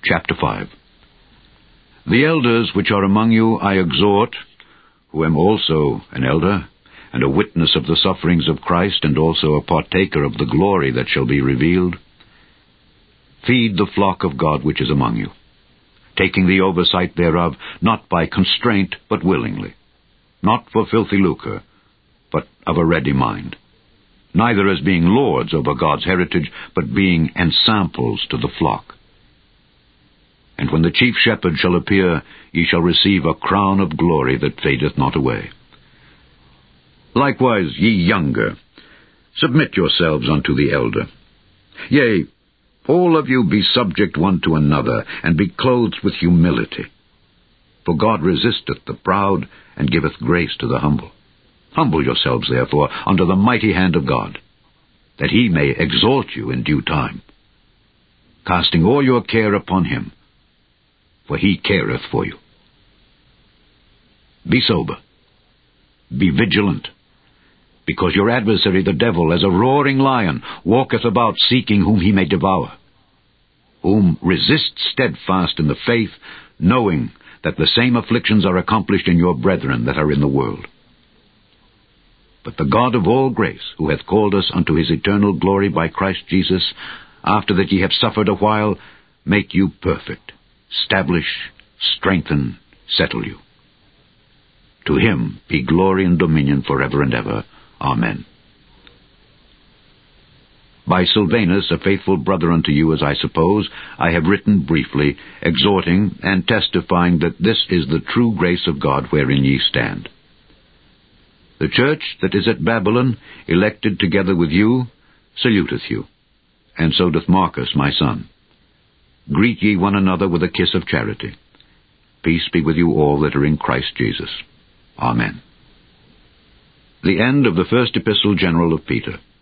Chapter 5. The elders which are among you I exhort, who am also an elder, and a witness of the sufferings of Christ, and also a partaker of the glory that shall be revealed. Feed the flock of God which is among you, taking the oversight thereof, not by constraint, but willingly, not for filthy lucre, but of a ready mind, neither as being lords over God's heritage, but being ensamples to the flock. And when the chief shepherd shall appear, ye shall receive a crown of glory that fadeth not away. Likewise, ye younger, submit yourselves unto the elder. Yea, all of you be subject one to another, and be clothed with humility. For God resisteth the proud, and giveth grace to the humble. Humble yourselves, therefore, under the mighty hand of God, that he may exalt you in due time, casting all your care upon him, for he careth for you. Be sober, be vigilant, because your adversary the devil, as a roaring lion, walketh about seeking whom he may devour, whom resist steadfast in the faith, knowing that the same afflictions are accomplished in your brethren that are in the world. But the God of all grace, who hath called us unto his eternal glory by Christ Jesus, after that ye have suffered a while, make you perfect, establish, strengthen, settle you. To him be glory and dominion forever and ever. Amen. By Silvanus, a faithful brother unto you, as I suppose, I have written briefly, exhorting and testifying that this is the true grace of God wherein ye stand. The church that is at Babylon, elected together with you, saluteth you, and so doth Marcus my son. Greet ye one another with a kiss of charity. Peace be with you all that are in Christ Jesus. Amen. The end of the first epistle general of Peter.